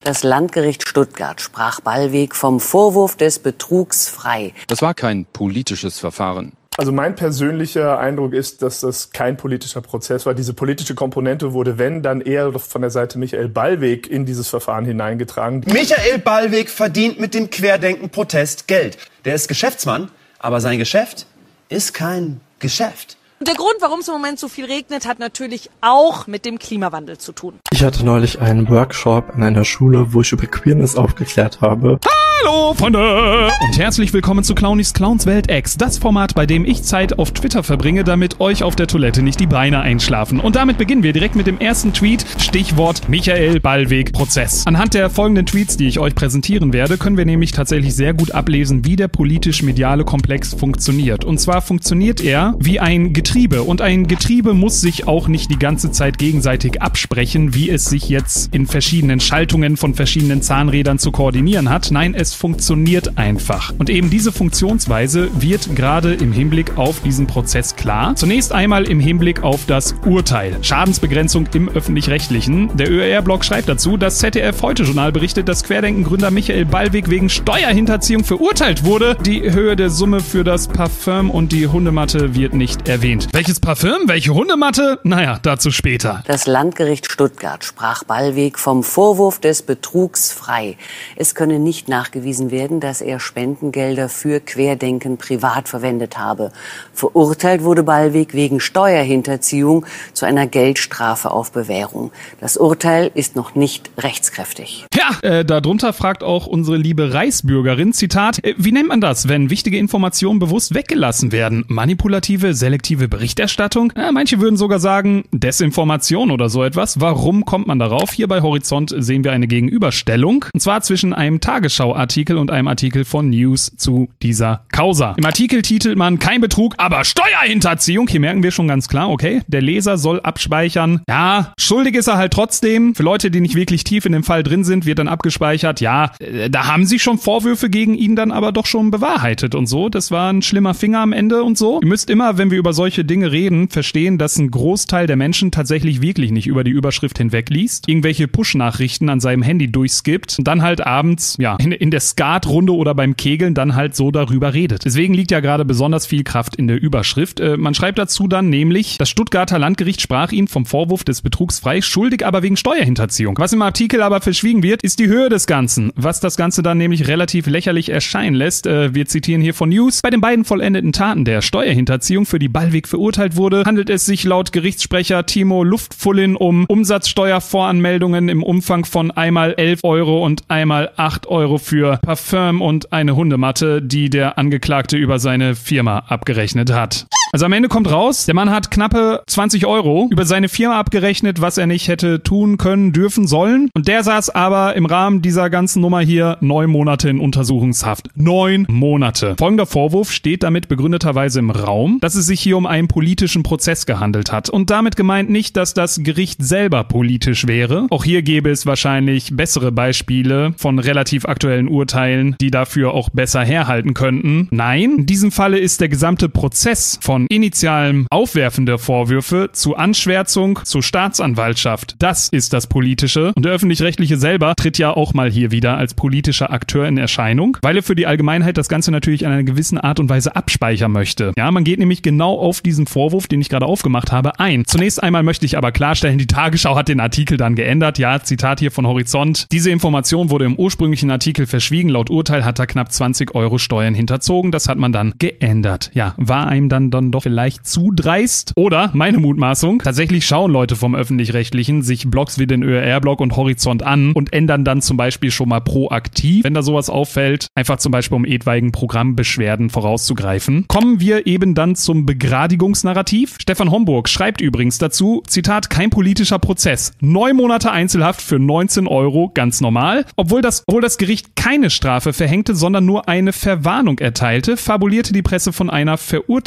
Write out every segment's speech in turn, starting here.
Das Landgericht Stuttgart sprach Ballweg vom Vorwurf des Betrugs frei. Das war kein politisches Verfahren. Also mein persönlicher Eindruck ist, dass das kein politischer Prozess war. Diese politische Komponente wurde, wenn, dann eher von der Seite Michael Ballweg in dieses Verfahren hineingetragen. Michael Ballweg verdient mit dem Querdenken-Protest Geld. Der ist Geschäftsmann, aber sein Geschäft ist kein Geschäft. Und der Grund, warum es im Moment so viel regnet, hat natürlich auch mit dem Klimawandel zu tun. Ich hatte neulich einen Workshop an einer Schule, wo ich über Queerness aufgeklärt habe. Hallo Freunde und herzlich willkommen zu Clownies Clowns Welt X, das Format, bei dem ich Zeit auf Twitter verbringe, damit euch auf der Toilette nicht die Beine einschlafen. Und damit beginnen wir direkt mit dem ersten Tweet, Stichwort Michael Ballweg Prozess. Anhand der folgenden Tweets, die ich euch präsentieren werde, können wir nämlich tatsächlich sehr gut ablesen, wie der politisch-mediale Komplex funktioniert. Und zwar funktioniert er wie ein Getriebe. Und ein Getriebe muss sich auch nicht die ganze Zeit gegenseitig absprechen, wie es sich jetzt in verschiedenen Schaltungen von verschiedenen Zahnrädern zu koordinieren hat. Nein, es funktioniert einfach. Und eben diese Funktionsweise wird gerade im Hinblick auf diesen Prozess klar. Zunächst einmal im Hinblick auf das Urteil. Schadensbegrenzung im Öffentlich-Rechtlichen. Der ÖR-Blog schreibt dazu, das ZDF-Heute-Journal berichtet, dass Querdenken-Gründer Michael Ballweg wegen Steuerhinterziehung verurteilt wurde. Die Höhe der Summe für das Parfüm und die Hundematte wird nicht erwähnt. Welches Parfüm? Welche Hundematte? Naja, dazu später. Das Landgericht Stuttgart sprach Ballweg vom Vorwurf des Betrugs frei. Es könne nicht nachgewiesen werden, dass er Spendengelder für Querdenken privat verwendet habe. Verurteilt wurde Ballweg wegen Steuerhinterziehung zu einer Geldstrafe auf Bewährung. Das Urteil ist noch nicht rechtskräftig. Ja, darunter fragt auch unsere liebe Reichsbürgerin, Zitat, wie nennt man das, wenn wichtige Informationen bewusst weggelassen werden? Manipulative, selektive Berichterstattung? Ja, manche würden sogar sagen, Desinformation oder so etwas. Warum kommt man darauf? Hier bei Horizont sehen wir eine Gegenüberstellung. Und zwar zwischen einem Tagesschau-Artikel und einem Artikel von News zu dieser Causa. Im Artikel titelt man kein Betrug, aber Steuerhinterziehung. Hier merken wir schon ganz klar, okay, der Leser soll abspeichern. Ja, schuldig ist er halt trotzdem. Für Leute, die nicht wirklich tief in dem Fall drin sind, wird dann abgespeichert. Ja, da haben sich schon Vorwürfe gegen ihn dann aber doch schon bewahrheitet und so. Das war ein schlimmer Finger am Ende und so. Ihr müsst immer, wenn wir über solche Dinge reden, verstehen, dass ein Großteil der Menschen tatsächlich wirklich nicht über die Überschrift hinweg liest, irgendwelche Push-Nachrichten an seinem Handy durchskippt und dann halt abends, ja, in der Skatrunde oder beim Kegeln dann halt so darüber redet. Deswegen liegt ja gerade besonders viel Kraft in der Überschrift. Man schreibt dazu dann nämlich, das Stuttgarter Landgericht sprach ihn vom Vorwurf des Betrugs frei, schuldig aber wegen Steuerhinterziehung. Was im Artikel aber verschwiegen wird, ist die Höhe des Ganzen. Was das Ganze dann nämlich relativ lächerlich erscheinen lässt, wir zitieren hier von News, bei den beiden vollendeten Taten der Steuerhinterziehung, für die Ballweg verurteilt wurde, handelt es sich laut Gerichtssprecher Timo Luftfullin um Umsatzsteuervoranmeldungen im Umfang von einmal 11 Euro und einmal 8 Euro für Parfüm und eine Hundematte, die der Angeklagte über seine Firma abgerechnet hat. Also am Ende kommt raus, der Mann hat knappe 20 Euro über seine Firma abgerechnet, was er nicht hätte tun können, dürfen, sollen. Und der saß aber im Rahmen dieser ganzen Nummer hier 9 Monate in Untersuchungshaft. 9 Monate. Folgender Vorwurf steht damit begründeterweise im Raum, dass es sich hier um einen politischen Prozess gehandelt hat. Und damit gemeint nicht, dass das Gericht selber politisch wäre. Auch hier gäbe es wahrscheinlich bessere Beispiele von relativ aktuellen Urteilen, die dafür auch besser herhalten könnten. Nein, in diesem Falle ist der gesamte Prozess von initialem Aufwerfen der Vorwürfe zu Anschwärzung zur Staatsanwaltschaft. Das ist das Politische. Und der Öffentlich-Rechtliche selber tritt ja auch mal hier wieder als politischer Akteur in Erscheinung, weil er für die Allgemeinheit das Ganze natürlich in einer gewissen Art und Weise abspeichern möchte. Ja, man geht nämlich genau auf diesen Vorwurf, den ich gerade aufgemacht habe, ein. Zunächst einmal möchte ich aber klarstellen, die Tagesschau hat den Artikel dann geändert. Ja, Zitat hier von Horizont. Diese Information wurde im ursprünglichen Artikel verschwiegen. Laut Urteil hat er knapp 20 Euro Steuern hinterzogen. Das hat man dann geändert. Ja, war einem dann doch vielleicht zu dreist? Oder, meine Mutmaßung, tatsächlich schauen Leute vom Öffentlich-Rechtlichen sich Blogs wie den ÖR-Blog und Horizont an und ändern dann zum Beispiel schon mal proaktiv, wenn da sowas auffällt, einfach zum Beispiel um etwaigen Programmbeschwerden vorauszugreifen. Kommen wir eben dann zum Begradigungsnarrativ. Stefan Homburg schreibt übrigens dazu, Zitat, kein politischer Prozess. 9 Monate Einzelhaft für 19 Euro, ganz normal. Obwohl das Gericht keine Strafe verhängte, sondern nur eine Verwarnung erteilte, fabulierte die Presse von einer Verurteilung,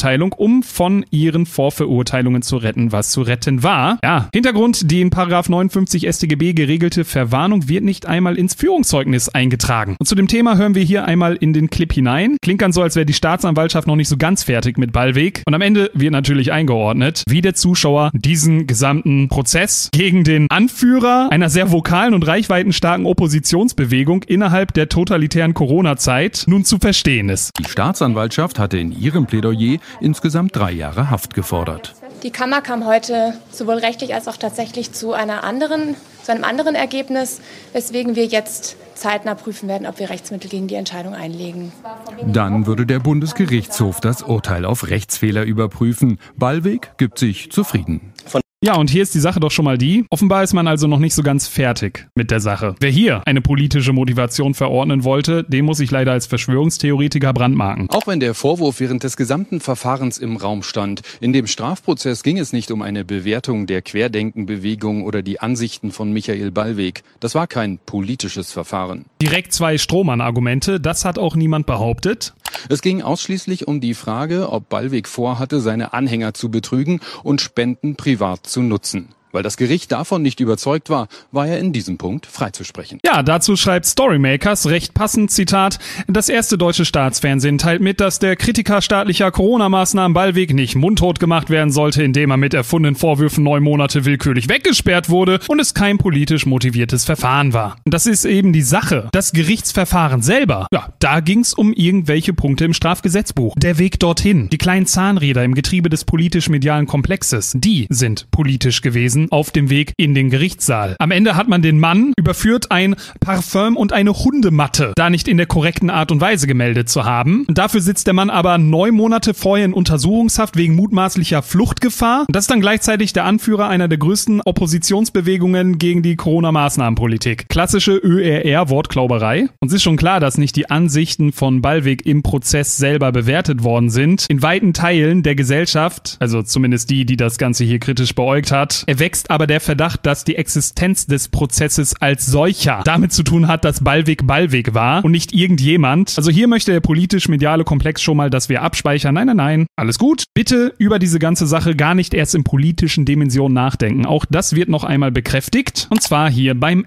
um von ihren Vorverurteilungen zu retten, was zu retten war. Ja, Hintergrund, die in § 59 StGB geregelte Verwarnung wird nicht einmal ins Führungszeugnis eingetragen. Und zu dem Thema hören wir hier einmal in den Clip hinein. Klingt ganz so, als wäre die Staatsanwaltschaft noch nicht so ganz fertig mit Ballweg. Und am Ende wird natürlich eingeordnet, wie der Zuschauer diesen gesamten Prozess gegen den Anführer einer sehr vokalen und reichweitenstarken Oppositionsbewegung innerhalb der totalitären Corona-Zeit nun zu verstehen ist. Die Staatsanwaltschaft hatte in ihrem Plädoyer insgesamt 3 Jahre Haft gefordert. Die Kammer kam heute sowohl rechtlich als auch tatsächlich zu einem anderen Ergebnis, weswegen wir jetzt zeitnah prüfen werden, ob wir Rechtsmittel gegen die Entscheidung einlegen. Dann würde der Bundesgerichtshof das Urteil auf Rechtsfehler überprüfen. Ballweg gibt sich zufrieden. Ja, und hier ist die Sache doch schon mal die. Offenbar ist man also noch nicht so ganz fertig mit der Sache. Wer hier eine politische Motivation verordnen wollte, den muss ich leider als Verschwörungstheoretiker brandmarken. Auch wenn der Vorwurf während des gesamten Verfahrens im Raum stand. In dem Strafprozess ging es nicht um eine Bewertung der Querdenkenbewegung oder die Ansichten von Michael Ballweg. Das war kein politisches Verfahren. Direkt 2 Strohmann-Argumente, das hat auch niemand behauptet. Es ging ausschließlich um die Frage, ob Ballweg vorhatte, seine Anhänger zu betrügen und Spenden privat zu nutzen. Weil das Gericht davon nicht überzeugt war, war er in diesem Punkt freizusprechen. Ja, dazu schreibt Storymakers recht passend, Zitat, das erste deutsche Staatsfernsehen teilt mit, dass der Kritiker staatlicher Corona-Maßnahmen Ballweg nicht mundtot gemacht werden sollte, indem er mit erfundenen Vorwürfen 9 Monate willkürlich weggesperrt wurde und es kein politisch motiviertes Verfahren war. Das ist eben die Sache. Das Gerichtsverfahren selber, ja, da ging's um irgendwelche Punkte im Strafgesetzbuch. Der Weg dorthin, die kleinen Zahnräder im Getriebe des politisch-medialen Komplexes, die sind politisch gewesen auf dem Weg in den Gerichtssaal. Am Ende hat man den Mann überführt, ein Parfüm und eine Hundematte da nicht in der korrekten Art und Weise gemeldet zu haben. Dafür sitzt der Mann aber 9 Monate vorher in Untersuchungshaft wegen mutmaßlicher Fluchtgefahr. Das ist dann gleichzeitig der Anführer einer der größten Oppositionsbewegungen gegen die Corona-Maßnahmenpolitik. Klassische ÖRR-Wortklauberei. Uns ist schon klar, dass nicht die Ansichten von Ballweg im Prozess selber bewertet worden sind. In weiten Teilen der Gesellschaft, also zumindest die das Ganze hier kritisch beäugt hat, erwächst aber der Verdacht, dass die Existenz des Prozesses als solcher damit zu tun hat, dass Ballweg war und nicht irgendjemand. Also hier möchte der politisch-mediale Komplex schon mal, dass wir abspeichern. Nein, alles gut. Bitte über diese ganze Sache gar nicht erst in politischen Dimensionen nachdenken. Auch das wird noch einmal bekräftigt, und zwar hier beim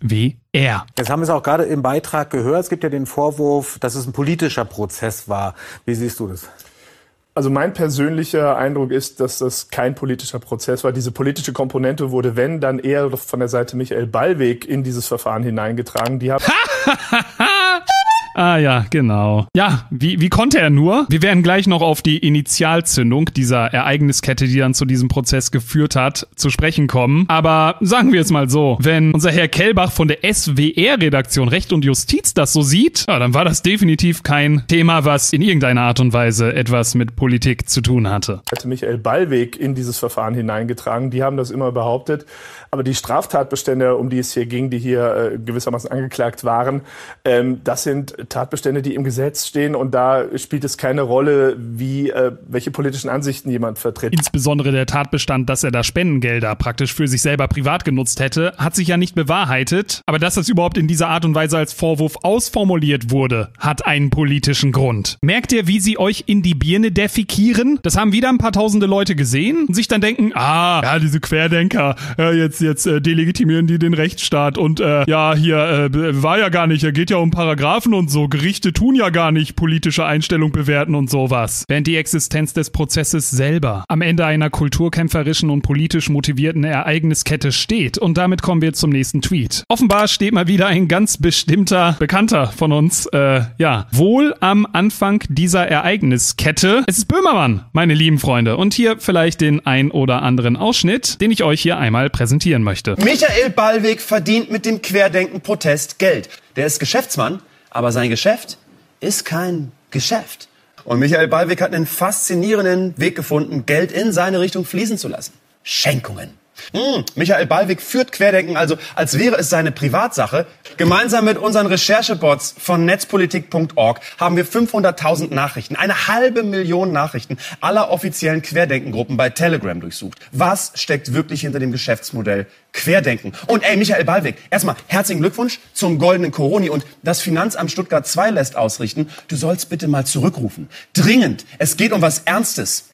SWR. Jetzt haben wir es auch gerade im Beitrag gehört. Es gibt ja den Vorwurf, dass es ein politischer Prozess war. Wie siehst du das? Also mein persönlicher Eindruck ist, dass das kein politischer Prozess war. Diese politische Komponente wurde, wenn, dann eher von der Seite Michael Ballweg in dieses Verfahren hineingetragen. Die haben Ah ja, genau. Ja, wie konnte er nur? Wir werden gleich noch auf die Initialzündung dieser Ereigniskette, die dann zu diesem Prozess geführt hat, zu sprechen kommen. Aber sagen wir es mal so, wenn unser Herr Kellbach von der SWR-Redaktion Recht und Justiz das so sieht, ja, dann war das definitiv kein Thema, was in irgendeiner Art und Weise etwas mit Politik zu tun hatte. Hätte Michael Ballweg in dieses Verfahren hineingetragen. Die haben das immer behauptet. Aber die Straftatbestände, um die es hier ging, die hier gewissermaßen angeklagt waren, das sind Tatbestände, die im Gesetz stehen, und da spielt es keine Rolle, welche politischen Ansichten jemand vertritt. Insbesondere der Tatbestand, dass er da Spendengelder praktisch für sich selber privat genutzt hätte, hat sich ja nicht bewahrheitet. Aber dass das überhaupt in dieser Art und Weise als Vorwurf ausformuliert wurde, hat einen politischen Grund. Merkt ihr, wie sie euch in die Birne defekieren? Das haben wieder ein paar tausende Leute gesehen und sich dann denken, diese Querdenker, jetzt delegitimieren die den Rechtsstaat und war ja gar nicht, geht ja um Paragraphen und so, Gerichte tun ja gar nicht politische Einstellung bewerten und sowas. Während die Existenz des Prozesses selber am Ende einer kulturkämpferischen und politisch motivierten Ereigniskette steht. Und damit kommen wir zum nächsten Tweet. Offenbar steht mal wieder ein ganz bestimmter Bekannter von uns, wohl am Anfang dieser Ereigniskette. Es ist Böhmermann, meine lieben Freunde. Und hier vielleicht den ein oder anderen Ausschnitt, den ich euch hier einmal präsentieren möchte. Michael Ballweg verdient mit dem Querdenken-Protest Geld. Der ist Geschäftsmann, aber sein Geschäft ist kein Geschäft. Und Michael Ballweg hat einen faszinierenden Weg gefunden, Geld in seine Richtung fließen zu lassen. Schenkungen. Michael Ballweg führt Querdenken also, als wäre es seine Privatsache. Gemeinsam mit unseren Recherchebots von netzpolitik.org haben wir 500.000 Nachrichten, 500.000 Nachrichten aller offiziellen Querdenkengruppen bei Telegram durchsucht. Was steckt wirklich hinter dem Geschäftsmodell Querdenken? Und Michael Ballweg, erstmal herzlichen Glückwunsch zum goldenen Coroni, und das Finanzamt Stuttgart 2 lässt ausrichten, du sollst bitte mal zurückrufen. Dringend. Es geht um was Ernstes.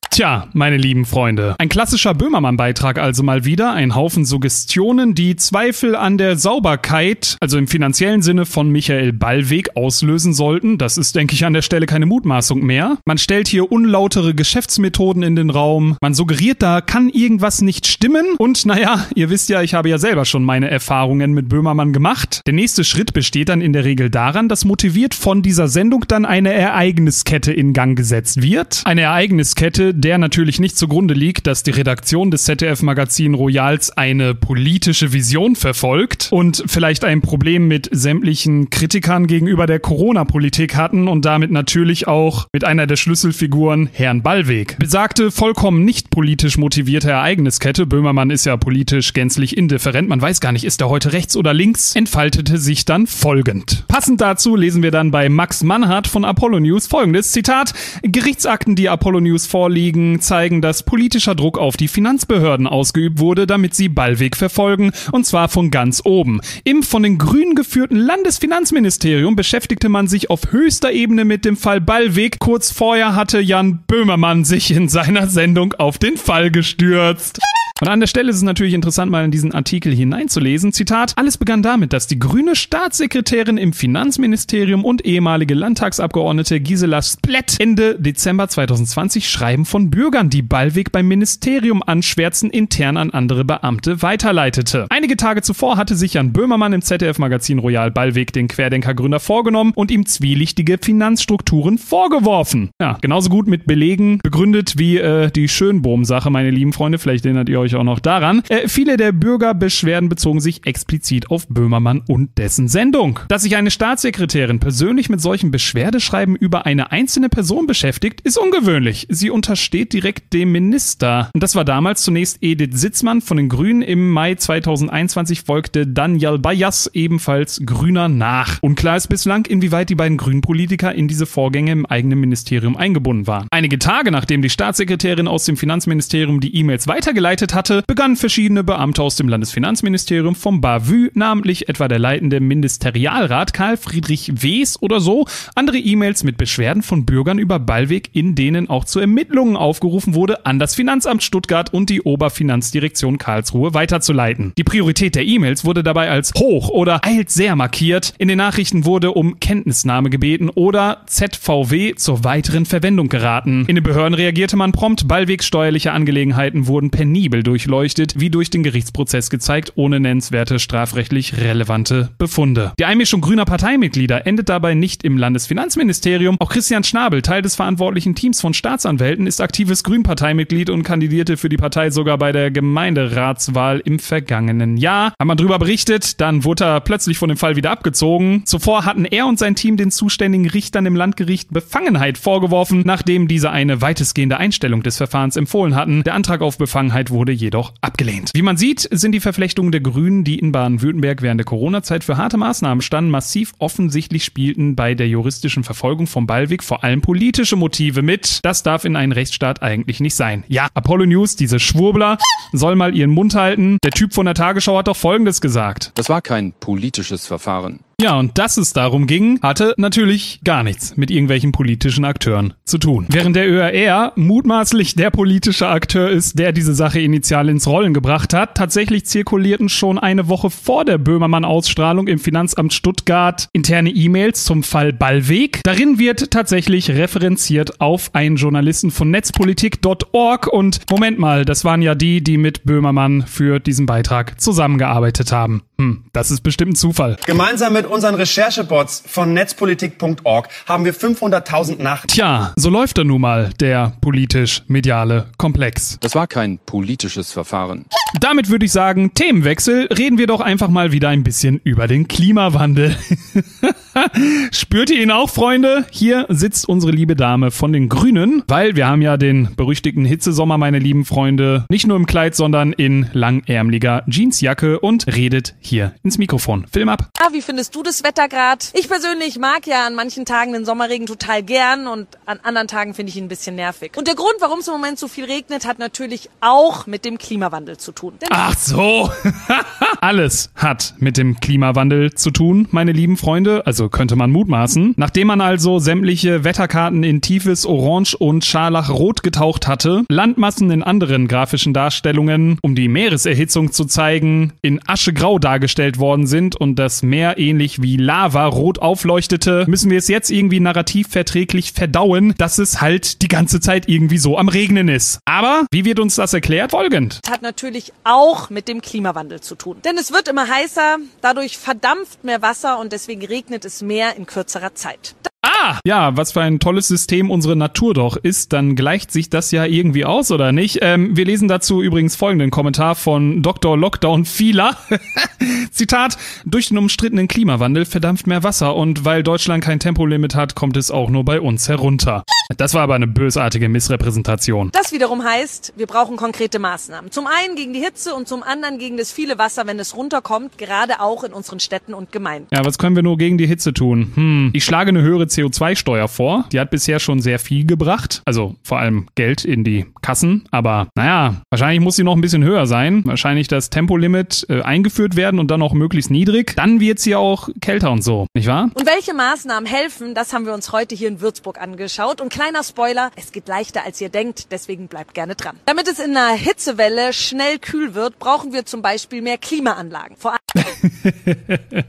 Tja, meine lieben Freunde, ein klassischer Böhmermann-Beitrag also mal wieder, ein Haufen Suggestionen, die Zweifel an der Sauberkeit, also im finanziellen Sinne von Michael Ballweg, auslösen sollten. Das ist, denke ich, an der Stelle keine Mutmaßung mehr. Man stellt hier unlautere Geschäftsmethoden in den Raum, man suggeriert, da kann irgendwas nicht stimmen und naja, ihr wisst ja, ich habe ja selber schon meine Erfahrungen mit Böhmermann gemacht. Der nächste Schritt besteht dann in der Regel daran, dass motiviert von dieser Sendung dann eine Ereigniskette in Gang gesetzt wird. Eine Ereigniskette, der natürlich nicht zugrunde liegt, dass die Redaktion des ZDF-Magazin Royals eine politische Vision verfolgt und vielleicht ein Problem mit sämtlichen Kritikern gegenüber der Corona-Politik hatten und damit natürlich auch mit einer der Schlüsselfiguren, Herrn Ballweg. Besagte vollkommen nicht politisch motivierte Ereigniskette, Böhmermann ist ja politisch gänzlich indifferent, man weiß gar nicht, ist er heute rechts oder links, entfaltete sich dann folgend. Passend dazu lesen wir dann bei Max Mannhardt von Apollo News folgendes, Zitat: Gerichtsakten, die Apollo News vorliegen, zeigen, dass politischer Druck auf die Finanzbehörden ausgeübt wurde, damit sie Ballweg verfolgen, und zwar von ganz oben. Im von den Grünen geführten Landesfinanzministerium beschäftigte man sich auf höchster Ebene mit dem Fall Ballweg. Kurz vorher hatte Jan Böhmermann sich in seiner Sendung auf den Fall gestürzt. Und an der Stelle ist es natürlich interessant, mal in diesen Artikel hineinzulesen. Zitat: Alles begann damit, dass die grüne Staatssekretärin im Finanzministerium und ehemalige Landtagsabgeordnete Gisela Splett Ende Dezember 2020 Schreiben von Bürgern, die Ballweg beim Ministerium anschwärzen, intern an andere Beamte weiterleitete. Einige Tage zuvor hatte sich Jan Böhmermann im ZDF-Magazin Royal Ballweg, den Querdenker-Gründer, vorgenommen und ihm zwielichtige Finanzstrukturen vorgeworfen. Ja, genauso gut mit Belegen begründet wie die Schönbohm-Sache, meine lieben Freunde. Vielleicht erinnert ihr euch auch noch daran. Viele der Bürgerbeschwerden bezogen sich explizit auf Böhmermann und dessen Sendung. Dass sich eine Staatssekretärin persönlich mit solchen Beschwerdeschreiben über eine einzelne Person beschäftigt, ist ungewöhnlich. Sie untersteht direkt dem Minister. Und das war damals zunächst Edith Sitzmann von den Grünen. Im Mai 2021 folgte Daniel Bayas, ebenfalls Grüner, nach. Unklar ist bislang, inwieweit die beiden Grünen-Politiker in diese Vorgänge im eigenen Ministerium eingebunden waren. Einige Tage nachdem die Staatssekretärin aus dem Finanzministerium die E-Mails weitergeleitet hatte, begannen verschiedene Beamte aus dem Landesfinanzministerium vom BAVÜ, namentlich etwa der leitende Ministerialrat Karl Friedrich Wes oder so, andere E-Mails mit Beschwerden von Bürgern über Ballweg, in denen auch zu Ermittlungen aufgerufen wurde, an das Finanzamt Stuttgart und die Oberfinanzdirektion Karlsruhe weiterzuleiten. Die Priorität der E-Mails wurde dabei als hoch oder eilt sehr markiert. In den Nachrichten wurde um Kenntnisnahme gebeten oder ZVW zur weiteren Verwendung geraten. In den Behörden reagierte man prompt. Ballwegs steuerliche Angelegenheiten wurden penibel durchleuchtet, wie durch den Gerichtsprozess gezeigt, ohne nennenswerte strafrechtlich relevante Befunde. Die Einmischung grüner Parteimitglieder endet dabei nicht im Landesfinanzministerium. Auch Christian Schnabel, Teil des verantwortlichen Teams von Staatsanwälten, ist aktives Grünparteimitglied und kandidierte für die Partei sogar bei der Gemeinderatswahl im vergangenen Jahr. Haben wir drüber berichtet, dann wurde er plötzlich von dem Fall wieder abgezogen. Zuvor hatten er und sein Team den zuständigen Richtern im Landgericht Befangenheit vorgeworfen, nachdem diese eine weitestgehende Einstellung des Verfahrens empfohlen hatten. Der Antrag auf Befangenheit wurde jedoch abgelehnt. Wie man sieht, sind die Verflechtungen der Grünen, die in Baden-Württemberg während der Corona-Zeit für harte Maßnahmen standen, massiv. Offensichtlich spielten bei der juristischen Verfolgung von Ballweg vor allem politische Motive mit. Das darf in einem Rechtsstaat eigentlich nicht sein. Ja, Apollo News, diese Schwurbler, soll mal ihren Mund halten. Der Typ von der Tagesschau hat doch Folgendes gesagt: Das war kein politisches Verfahren. Ja, und dass es darum ging, hatte natürlich gar nichts mit irgendwelchen politischen Akteuren zu tun. Während der ÖRR mutmaßlich der politische Akteur ist, der diese Sache initial ins Rollen gebracht hat, tatsächlich zirkulierten schon eine Woche vor der Böhmermann-Ausstrahlung im Finanzamt Stuttgart interne E-Mails zum Fall Ballweg. Darin wird tatsächlich referenziert auf einen Journalisten von netzpolitik.org und Moment mal, das waren ja die mit Böhmermann für diesen Beitrag zusammengearbeitet haben. Das ist bestimmt ein Zufall. Gemeinsam mit unseren Recherchebots von netzpolitik.org haben wir 500.000 Nachrichten. Tja, so läuft da nun mal der politisch-mediale Komplex. Das war kein politisches Verfahren. Damit würde ich sagen, Themenwechsel, reden wir doch einfach mal wieder ein bisschen über den Klimawandel. Spürt ihr ihn auch, Freunde? Hier sitzt unsere liebe Dame von den Grünen, weil wir haben ja den berüchtigten Hitzesommer, meine lieben Freunde, nicht nur im Kleid, sondern in langärmeliger Jeansjacke und redet hier ins Mikrofon. Film ab. Ja, wie findest du das Wetter gerade? Ich persönlich mag ja an manchen Tagen den Sommerregen total gern und an anderen Tagen finde ich ihn ein bisschen nervig. Und der Grund, warum es im Moment so viel regnet, hat natürlich auch mit dem Klimawandel zu tun. Ach so. Alles hat mit dem Klimawandel zu tun, meine lieben Freunde. Also könnte man mutmaßen. Nachdem man also sämtliche Wetterkarten in tiefes Orange und Scharlachrot getaucht hatte, Landmassen in anderen grafischen Darstellungen, um die Meereserhitzung zu zeigen, in aschegrau dargestellt worden sind und das Meer ähnlich wie Lava rot aufleuchtete, müssen wir es jetzt irgendwie narrativ verträglich verdauen, dass es halt die ganze Zeit irgendwie so am Regnen ist. Aber wie wird uns das erklärt? Folgend. Das hat natürlich auch mit dem Klimawandel zu tun. Denn es wird immer heißer, dadurch verdampft mehr Wasser und deswegen regnet es mehr in kürzerer Zeit. Ja, was für ein tolles System unsere Natur doch ist, dann gleicht sich das ja irgendwie aus, oder nicht? Wir lesen dazu übrigens folgenden Kommentar von Dr. Lockdown Fieler. Zitat, durch den umstrittenen Klimawandel verdampft mehr Wasser und weil Deutschland kein Tempolimit hat, kommt es auch nur bei uns herunter. Das war aber eine bösartige Missrepräsentation. Das wiederum heißt, wir brauchen konkrete Maßnahmen. Zum einen gegen die Hitze und zum anderen gegen das viele Wasser, wenn es runterkommt, gerade auch in unseren Städten und Gemeinden. Ja, was können wir nur gegen die Hitze tun? Ich schlage eine höhere CO2-Steuer vor. Die hat bisher schon sehr viel gebracht. Also vor allem Geld in die Kassen. Aber naja, wahrscheinlich muss sie noch ein bisschen höher sein. Wahrscheinlich das Tempolimit eingeführt werden und dann auch möglichst niedrig. Dann wird sie auch kälter und so, nicht wahr? Und welche Maßnahmen helfen, das haben wir uns heute hier in Würzburg angeschaut. Und kleiner Spoiler, es geht leichter als ihr denkt, deswegen bleibt gerne dran. Damit es in einer Hitzewelle schnell kühl wird, brauchen wir zum Beispiel mehr Klimaanlagen. Vor allem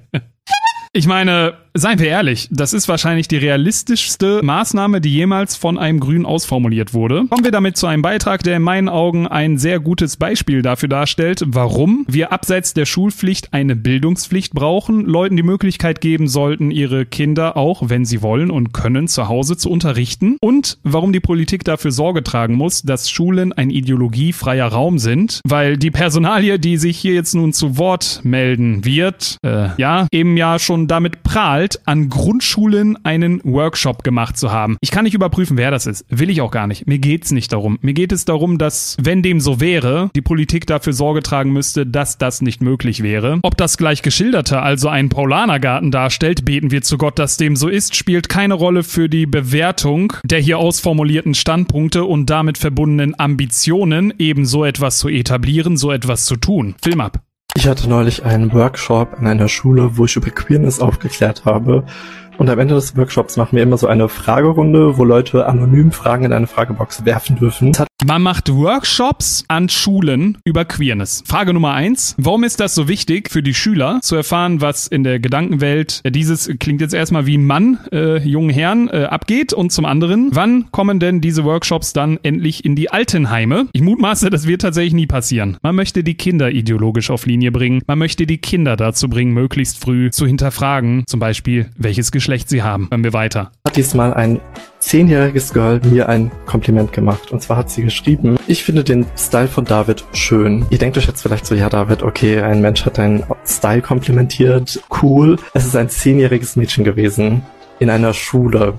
Ich meine, seien wir ehrlich, das ist wahrscheinlich die realistischste Maßnahme, die jemals von einem Grünen ausformuliert wurde. Kommen wir damit zu einem Beitrag, der in meinen Augen ein sehr gutes Beispiel dafür darstellt, warum wir abseits der Schulpflicht eine Bildungspflicht brauchen, Leuten die Möglichkeit geben sollten, ihre Kinder auch, wenn sie wollen und können, zu Hause zu unterrichten und warum die Politik dafür Sorge tragen muss, dass Schulen ein ideologiefreier Raum sind, weil die Personalie, die sich hier jetzt nun zu Wort melden wird, eben ja schon damit prahlt, an Grundschulen einen Workshop gemacht zu haben. Ich kann nicht überprüfen, wer das ist. Will ich auch gar nicht. Mir geht's nicht darum. Mir geht es darum, dass, wenn dem so wäre, die Politik dafür Sorge tragen müsste, dass das nicht möglich wäre. Ob das gleich Geschilderte also einen Paulanergarten darstellt, beten wir zu Gott, dass dem so ist, spielt keine Rolle für die Bewertung der hier ausformulierten Standpunkte und damit verbundenen Ambitionen, eben so etwas zu etablieren, so etwas zu tun. Film ab. Ich hatte neulich einen Workshop an einer Schule, wo ich über Queerness aufgeklärt habe. Und am Ende des Workshops machen wir immer so eine Fragerunde, wo Leute anonym Fragen in eine Fragebox werfen dürfen. Man macht Workshops an Schulen über Queerness. Frage Nummer 1. Warum ist das so wichtig für die Schüler, zu erfahren, was in der Gedankenwelt dieses, klingt jetzt erstmal wie ein Mann, jungen Herren, abgeht? Und zum anderen, wann kommen denn diese Workshops dann endlich in die Altenheime? Ich mutmaße, das wird tatsächlich nie passieren. Man möchte die Kinder ideologisch auf Linie bringen. Man möchte die Kinder dazu bringen, möglichst früh zu hinterfragen, zum Beispiel, welches Geschlecht sie haben. Hören wir weiter. Hat diesmal ein 10-jähriges Girl mir ein Kompliment gemacht. Und zwar hat sie geschrieben, ich finde den Style von David schön. Ihr denkt euch jetzt vielleicht so, ja David, okay, ein Mensch hat deinen Style komplimentiert. Cool. Es ist ein 10-jähriges Mädchen gewesen. In einer Schule.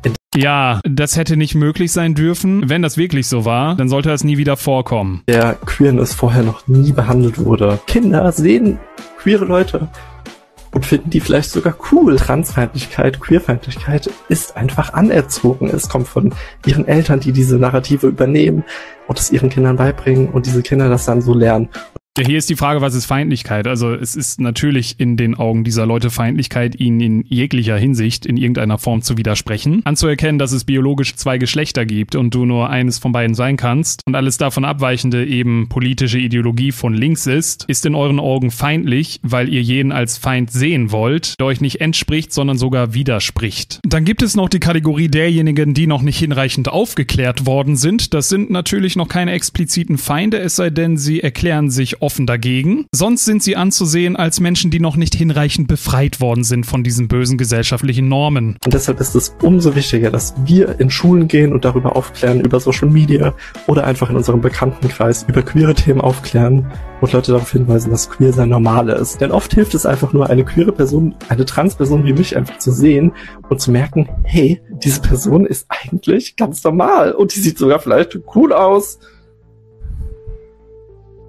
Ja, das hätte nicht möglich sein dürfen. Wenn das wirklich so war, dann sollte das nie wieder vorkommen. Der Queerness vorher noch nie behandelt wurde. Kinder sehen queere Leute und finden die vielleicht sogar cool. Transfeindlichkeit, Queerfeindlichkeit ist einfach anerzogen. Es kommt von ihren Eltern, die diese Narrative übernehmen und es ihren Kindern beibringen und diese Kinder das dann so lernen. Hier ist die Frage, was ist Feindlichkeit? Also es ist natürlich in den Augen dieser Leute Feindlichkeit, ihnen in jeglicher Hinsicht in irgendeiner Form zu widersprechen. Anzuerkennen, dass es biologisch 2 Geschlechter gibt und du nur eines von beiden sein kannst und alles davon Abweichende eben politische Ideologie von links ist in euren Augen feindlich, weil ihr jeden als Feind sehen wollt, der euch nicht entspricht, sondern sogar widerspricht. Dann gibt es noch die Kategorie derjenigen, die noch nicht hinreichend aufgeklärt worden sind. Das sind natürlich noch keine expliziten Feinde, es sei denn, sie erklären sich offen dagegen. Sonst sind sie anzusehen als Menschen, die noch nicht hinreichend befreit worden sind von diesen bösen gesellschaftlichen Normen. Und deshalb ist es umso wichtiger, dass wir in Schulen gehen und darüber aufklären, über Social Media oder einfach in unserem Bekanntenkreis über queere Themen aufklären und Leute darauf hinweisen, dass queer sein Normal ist. Denn oft hilft es einfach nur, eine queere Person, eine Transperson wie mich einfach zu sehen und zu merken, hey, diese Person ist eigentlich ganz normal und die sieht sogar vielleicht cool aus.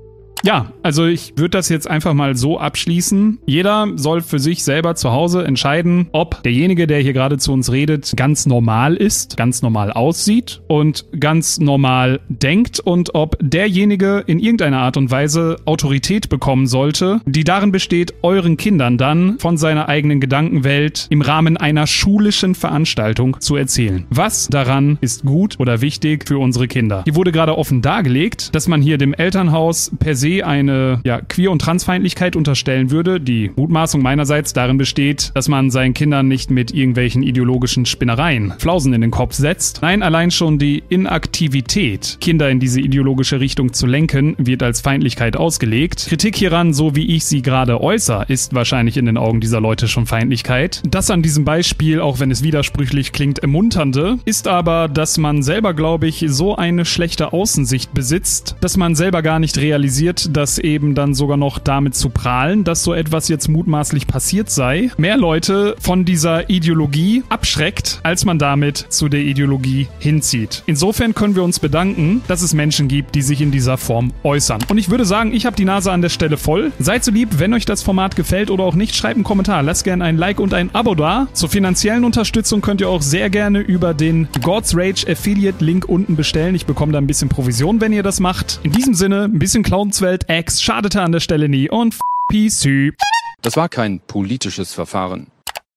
Ja, also ich würde das jetzt einfach mal so abschließen. Jeder soll für sich selber zu Hause entscheiden, ob derjenige, der hier gerade zu uns redet, ganz normal ist, ganz normal aussieht und ganz normal denkt und ob derjenige in irgendeiner Art und Weise Autorität bekommen sollte, die darin besteht, euren Kindern dann von seiner eigenen Gedankenwelt im Rahmen einer schulischen Veranstaltung zu erzählen. Was daran ist gut oder wichtig für unsere Kinder? Hier wurde gerade offen dargelegt, dass man hier dem Elternhaus per se eine Queer- und Transfeindlichkeit unterstellen würde. Die Mutmaßung meinerseits darin besteht, dass man seinen Kindern nicht mit irgendwelchen ideologischen Spinnereien Flausen in den Kopf setzt. Nein, allein schon die Inaktivität, Kinder in diese ideologische Richtung zu lenken, wird als Feindlichkeit ausgelegt. Kritik hieran, so wie ich sie gerade äußere, ist wahrscheinlich in den Augen dieser Leute schon Feindlichkeit. Das an diesem Beispiel, auch wenn es widersprüchlich klingt, ermunternde, ist aber, dass man selber, glaube ich, so eine schlechte Außensicht besitzt, dass man selber gar nicht realisiert, dass eben dann sogar noch damit zu prahlen, dass so etwas jetzt mutmaßlich passiert sei, mehr Leute von dieser Ideologie abschreckt, als man damit zu der Ideologie hinzieht. Insofern können wir uns bedanken, dass es Menschen gibt, die sich in dieser Form äußern. Und ich würde sagen, ich habe die Nase an der Stelle voll. Seid so lieb, wenn euch das Format gefällt oder auch nicht, schreibt einen Kommentar, lasst gerne ein Like und ein Abo da. Zur finanziellen Unterstützung könnt ihr auch sehr gerne über den God's Rage Affiliate Link unten bestellen. Ich bekomme da ein bisschen Provision, wenn ihr das macht. In diesem Sinne, ein bisschen Clownswelt X schadete an der Stelle nie und PC. Das war kein politisches Verfahren.